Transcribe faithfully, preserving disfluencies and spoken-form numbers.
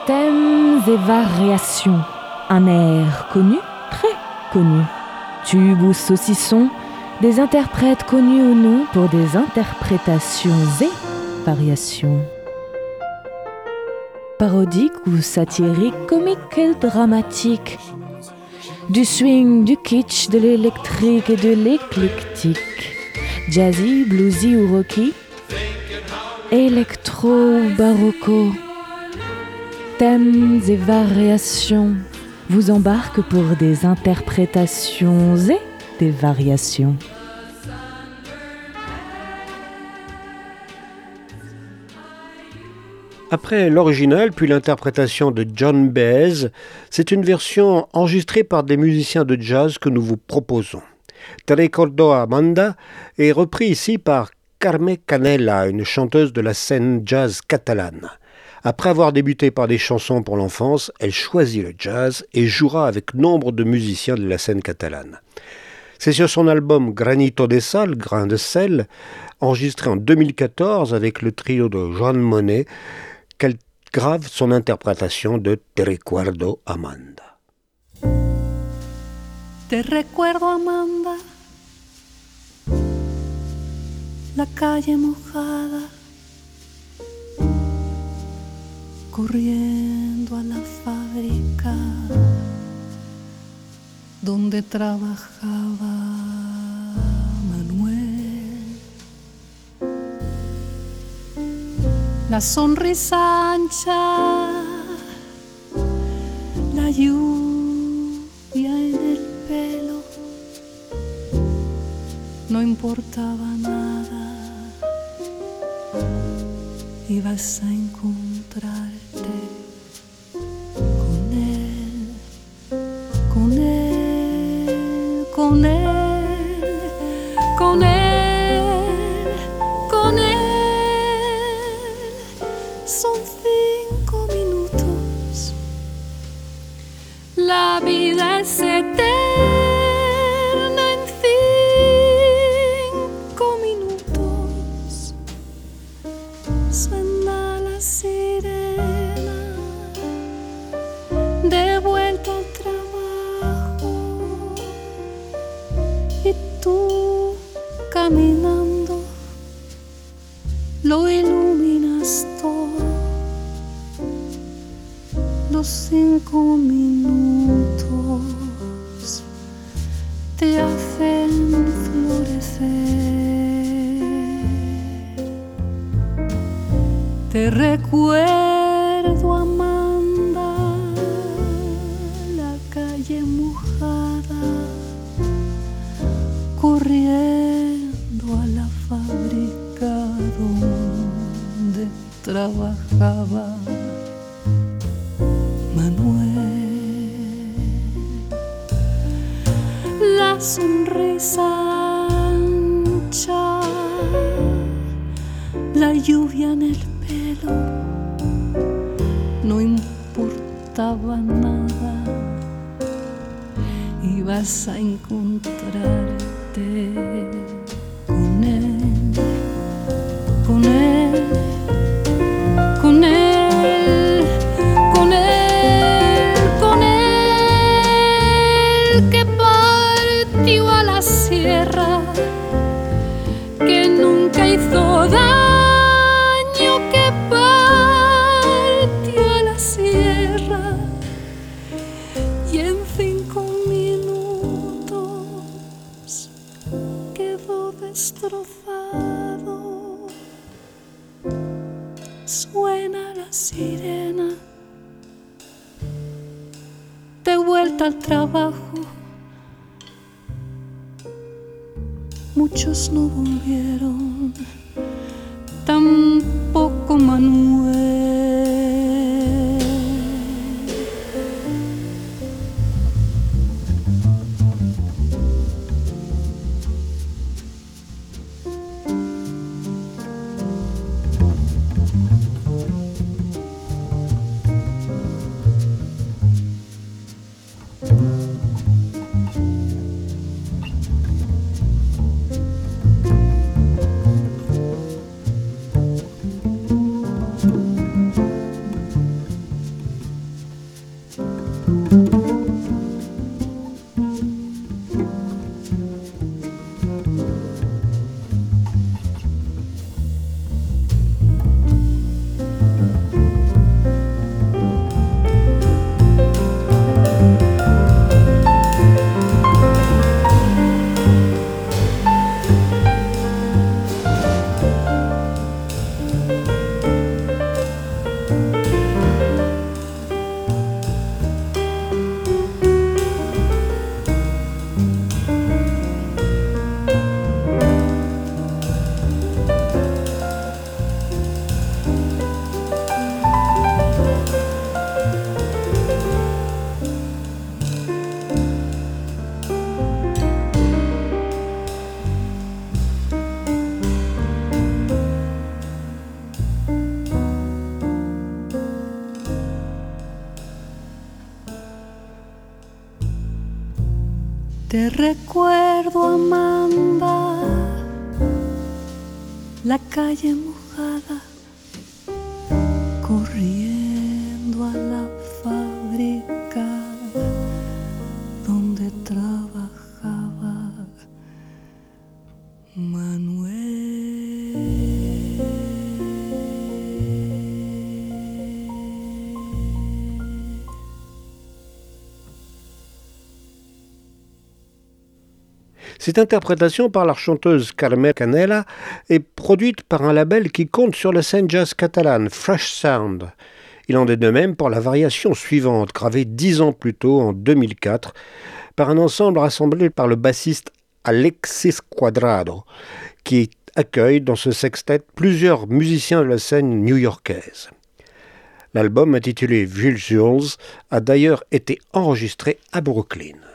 Thèmes et variations. Un air connu, très connu. Tube ou saucisson, des interprètes connus ou non pour des interprétations et variations. Parodique ou satirique, comique et dramatique. Du swing, du kitsch, de l'électrique et de l'éclectique. Jazzy, bluesy ou rocky. Électro ou barocco. Thèmes et variations vous embarquent pour des interprétations et des variations. Après l'original, puis l'interprétation de John Baez, c'est une version enregistrée par des musiciens de jazz que nous vous proposons. Te recuerdo Amanda est repris ici par Carme Canela, une chanteuse de la scène jazz catalane. Après avoir débuté par des chansons pour l'enfance, elle choisit le jazz et jouera avec nombre de musiciens de la scène catalane. C'est sur son album Granito de Sal, Grain de sel, enregistré en deux mille quatorze avec le trio de Joan Monet, qu'elle grave son interprétation de Te recuerdo Amanda. Te recuerdo Amanda, la calle mojada, corriendo a la fábrica donde trabajaba Manuel. La sonrisa ancha, la lluvia en el pelo, no importaba nada, ibas a encontrarte con él, con él, con él, con él, con él. Son cinco minutos, la vida es eterna en cinco minutos. Suena la sirena, de vuelta al trabajo, y tú caminando lo iluminas todo. Los cinco minutos te hacen florecer. Te recuerdo, Amanda, la calle mojada, corriendo a la fábrica donde trabajaba Manuel. La sonrisa ancha, la lluvia en el pelo, no importaba nada, ibas a encontrarte con él, con él, con él, con él, con él, que partió a la sierra, que nunca hizo daño, que partió a la sierra y en cinco minutos quedó destrozado. Suena la sirena, de vuelta al trabajo. Muchos no volvieron, tampoco Manuel. Te recuerdo, Amanda, la calle mojada, corriendo a la fábrica donde trabajaba Manuel. Cette interprétation par la chanteuse Carmen Canela est produite par un label qui compte sur la scène jazz catalane, Fresh Sound. Il en est de même pour la variation suivante, gravée dix ans plus tôt, en deux mille quatre, par un ensemble rassemblé par le bassiste Alexis Cuadrado, qui accueille dans ce sextet plusieurs musiciens de la scène new-yorkaise. L'album intitulé Jules Jules a d'ailleurs été enregistré à Brooklyn.